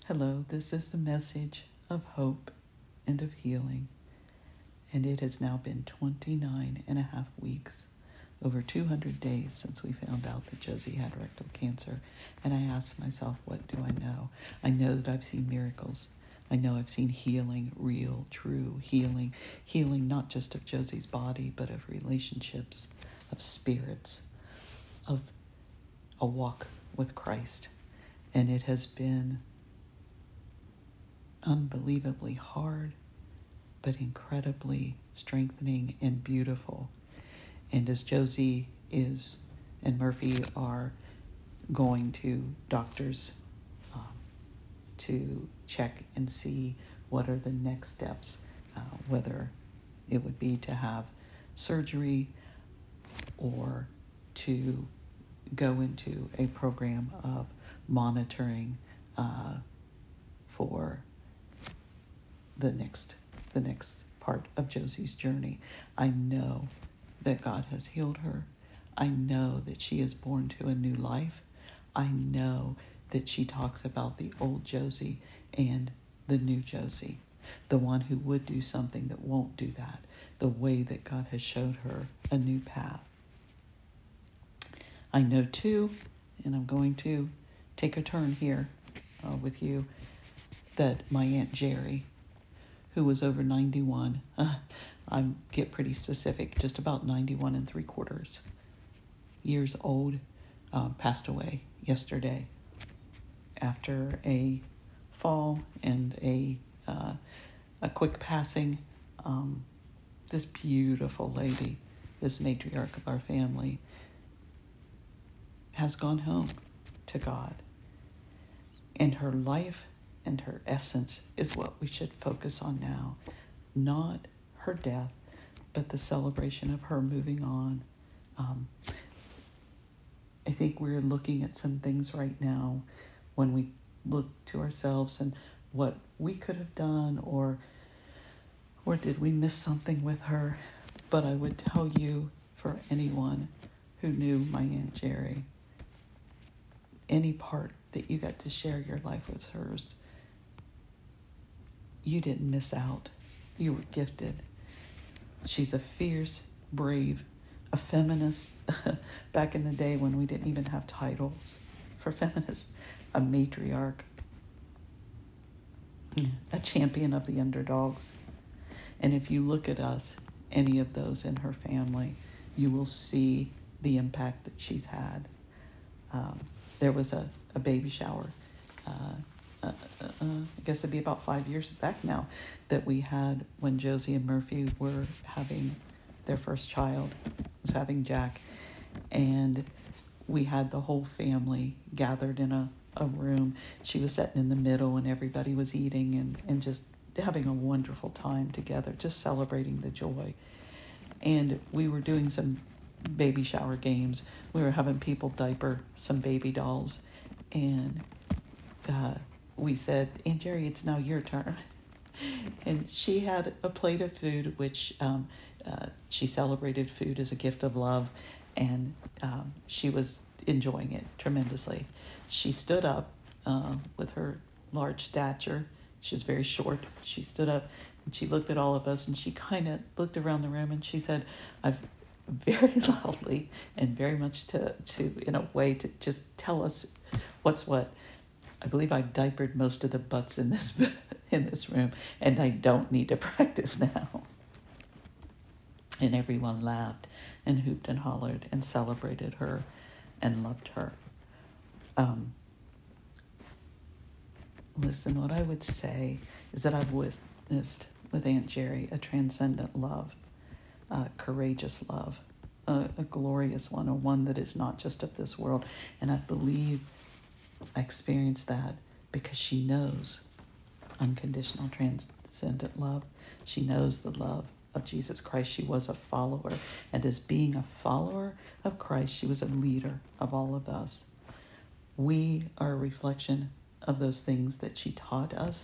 Hello, this is the message of hope and of healing, and it has now been 29 and a half weeks, over 200 days since we found out that Josie had rectal cancer, and I asked myself, what do I know? I know that I've seen miracles. I know I've seen healing, real, true healing not just of Josie's body, but of relationships, of spirits, of a walk with Christ, and it has been unbelievably hard, but incredibly strengthening and beautiful. And as Josie and Murphy are going to doctors to check and see what are the next steps, whether it would be to have surgery or to go into a program of monitoring for the next part of Josie's journey. I know that God has healed her. I know that she is born to a new life. I know that she talks about the old Josie and the new Josie, the one who would do something that won't do that, the way that God has showed her a new path. I know too, and I'm going to take a turn here with you, that my Aunt Jerry, who was over 91, I get pretty specific, just about 91 and 3/4 years old, passed away yesterday after a fall and a quick passing. This beautiful lady, this matriarch of our family, has gone home to God. And her life and her essence is what we should focus on now. Not her death, but the celebration of her moving on. I think we're looking at some things right now when we look to ourselves and what we could have done, or did we miss something with her. But I would tell you, for anyone who knew my Aunt Jerry, any part that you got to share your life with hers, you didn't miss out. You were gifted. She's a fierce, brave, a feminist back in the day when we didn't even have titles for feminists, a matriarch, a champion of the underdogs. And if you look at us, any of those in her family, you will see the impact that she's had. There was a baby shower, I guess it'd be about 5 years back now, that we had when Josie and Murphy were having their first child, was having Jack. And we had the whole family gathered in a room. She was sitting in the middle and everybody was eating and just having a wonderful time together, just celebrating the joy. And we were doing some baby shower games. We were having people diaper some baby dolls. And we said, Aunt Jerry, it's now your turn. And she had a plate of food, which she celebrated food as a gift of love. And she was enjoying it tremendously. She stood up with her large stature. She was very short. She stood up and she looked at all of us and she kind of looked around the room and she said, I've very loudly and very much to in a way to just tell us what's what. I believe I've diapered most of the butts in this room, and I don't need to practice now. And everyone laughed and hooped and hollered and celebrated her and loved her. Listen, what I would say is that I've witnessed with Aunt Jerry a transcendent love, courageous love, a glorious one, a one that is not just of this world. And I believe I experienced that because she knows unconditional, transcendent love. She knows the love of Jesus Christ. She was a follower. And as being a follower of Christ, she was a leader of all of us. We are a reflection of those things that she taught us.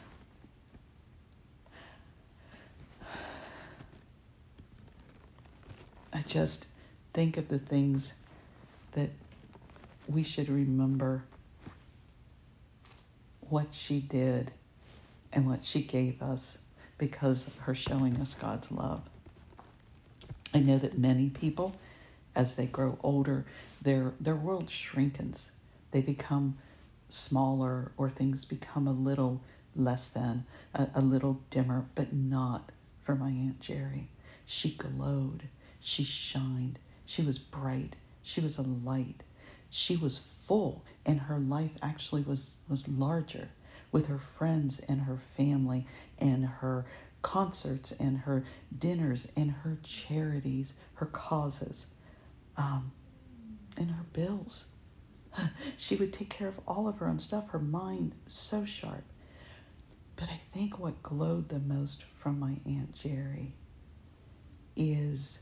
I just think of the things that we should remember what she did and what she gave us because of her showing us God's love. I know that many people, as they grow older, their world shrinkens. They become smaller, or things become a little less than, a little dimmer, but not for my Aunt Jerry. She glowed. She shined. She was bright. She was a light. She was full, and her life actually was larger, with her friends and her family and her concerts and her dinners and her charities, her causes, and her bills. She would take care of all of her own stuff. Her mind so sharp. But I think what glowed the most from my Aunt Jerry is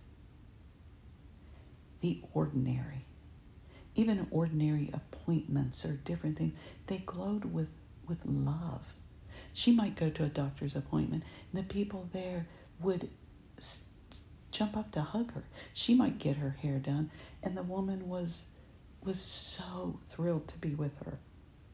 the ordinary. Even ordinary appointments or different things, they glowed with love. She might go to a doctor's appointment and the people there would jump up to hug her. She might get her hair done and the woman was so thrilled to be with her.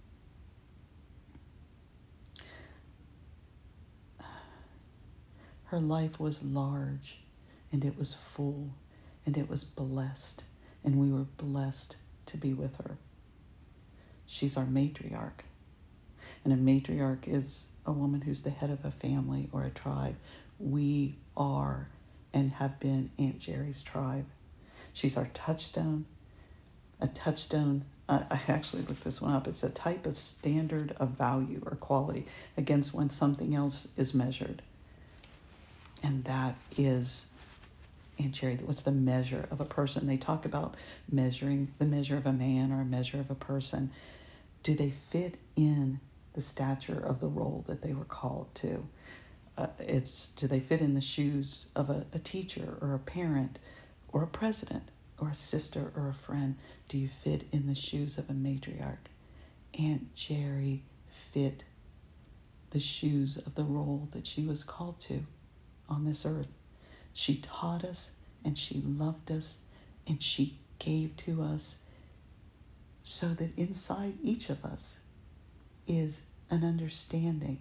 Her life was large, and it was full, and it was blessed, and we were blessed to be with her. She's our matriarch, and a matriarch is a woman who's the head of a family or a tribe. We are and have been Aunt Jerry's tribe. She's our touchstone. A touchstone, I actually looked this one up. It's a type of standard of value or quality against when something else is measured. And that is Aunt Jerry. What's the measure of a person? They talk about measuring the measure of a man or a measure of a person. Do they fit in the stature of the role that they were called to? Do they fit in the shoes of a teacher or a parent or a president or a sister or a friend? Do you fit in the shoes of a matriarch? Aunt Jerry fit the shoes of the role that she was called to on this earth. She taught us, and she loved us, and she gave to us, so that inside each of us is an understanding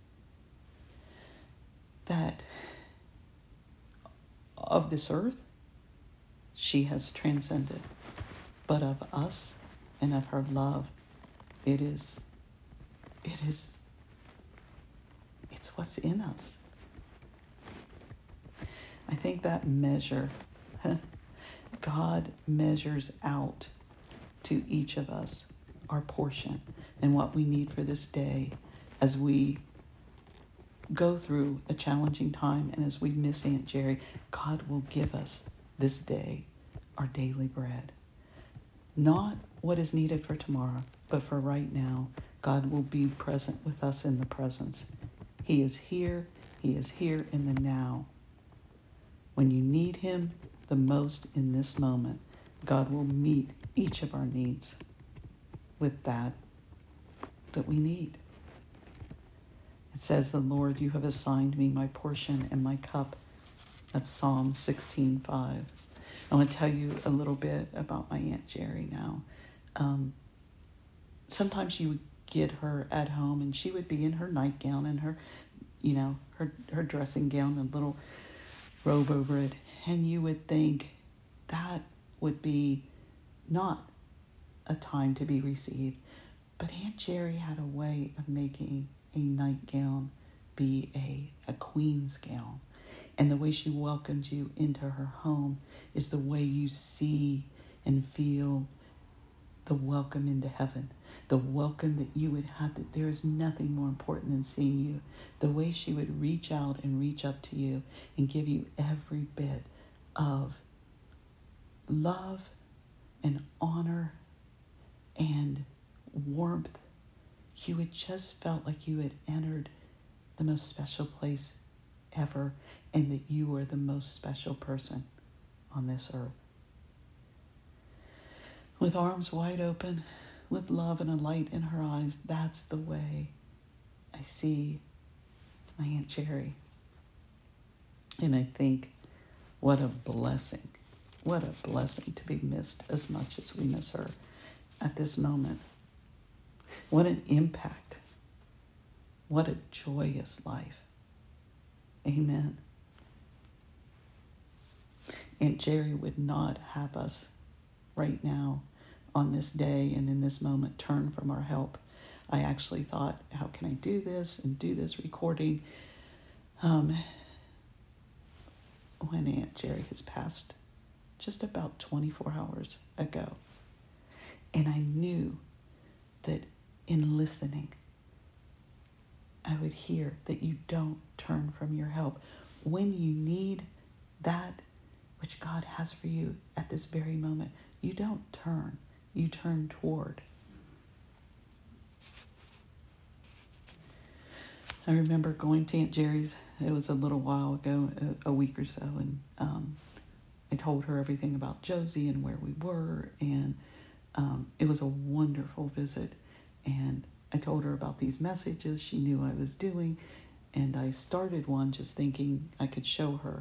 that of this earth she has transcended, but of us and of her love, it's what's in us. I think that measure, God measures out to each of us our portion and what we need for this day as we go through a challenging time, and as we miss Aunt Jerry, God will give us this day our daily bread. Not what is needed for tomorrow, but for right now. God will be present with us in the presence. He is here. He is here in the now. When you need him the most in this moment, God will meet each of our needs with that we need. It says, "The Lord, you have assigned me my portion and my cup." That's Psalm 16:5. I want to tell you a little bit about my Aunt Jerry now. Sometimes you would get her at home and she would be in her nightgown and her dressing gown and little robe over it. And you would think that would be not a time to be received. But Aunt Jerry had a way of making a nightgown be a queen's gown. And the way she welcomed you into her home is the way you see and feel the welcome into heaven. The welcome that you would have, that there is nothing more important than seeing you. The way she would reach out and reach up to you and give you every bit of love and honor and warmth. You had just felt like you had entered the most special place ever, and that you were the most special person on this earth. With arms wide open, with love and a light in her eyes, that's the way I see my Aunt Jerry. And I think what a blessing to be missed as much as we miss her at this moment. What an impact What a joyous life. Amen. Aunt Jerry would not have us right now on this day and in this moment turn from our help. I actually thought, how can I do this and do this recording when Aunt Jerry has passed just about 24 hours ago. And I knew that in listening, I would hear that you don't turn from your help. When you need that which God has for you at this very moment, you don't turn, you turn toward. I remember going to Aunt Jerry's, it was a little while ago, a week or so, and I told her everything about Josie and where we were, and it was a wonderful visit. And I told her about these messages she knew I was doing, and I started one just thinking I could show her,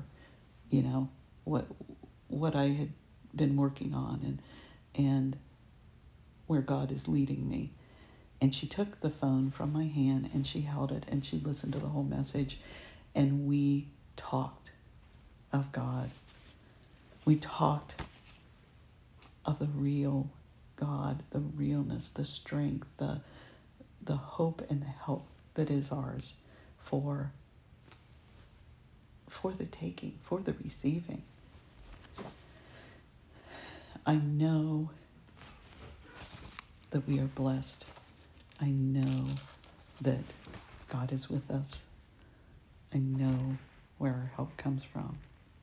what I had been working on and where God is leading me. And she took the phone from my hand and she held it and she listened to the whole message, and we talked of God. We talked of the real God, the realness, the strength, the hope and the help that is ours for the taking, for the receiving. I know that we are blessed. I know that God is with us. I know where our help comes from.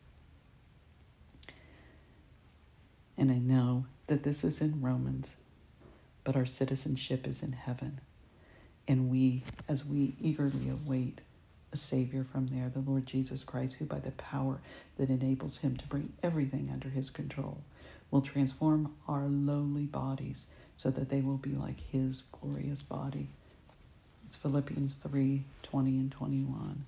And I know that this is in Romans, but our citizenship is in heaven. And we, as we eagerly await a Savior from there, the Lord Jesus Christ, who by the power that enables him to bring everything under his control, will transform our lowly bodies so that they will be like his glorious body. It's Philippians 3:20 and 21.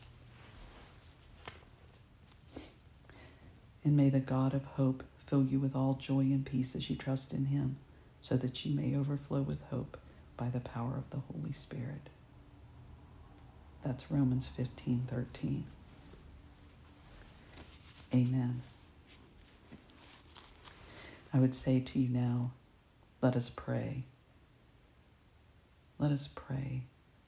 And may the God of hope fill you with all joy and peace as you trust in him, so that you may overflow with hope by the power of the Holy Spirit. That's Romans 15:13. Amen. I would say to you now, let us pray. Let us pray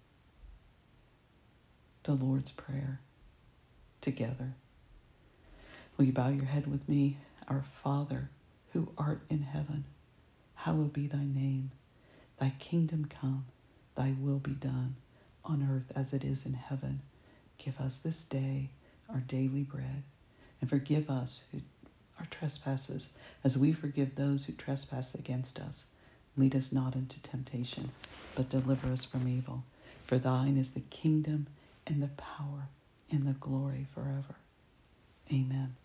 the Lord's Prayer together. Will you bow your head with me? Our Father, who art in heaven, hallowed be thy name. Thy kingdom come, thy will be done, on earth as it is in heaven. Give us this day our daily bread, and forgive us our trespasses, as we forgive those who trespass against us. Lead us not into temptation, but deliver us from evil. For thine is the kingdom and the power and the glory forever. Amen.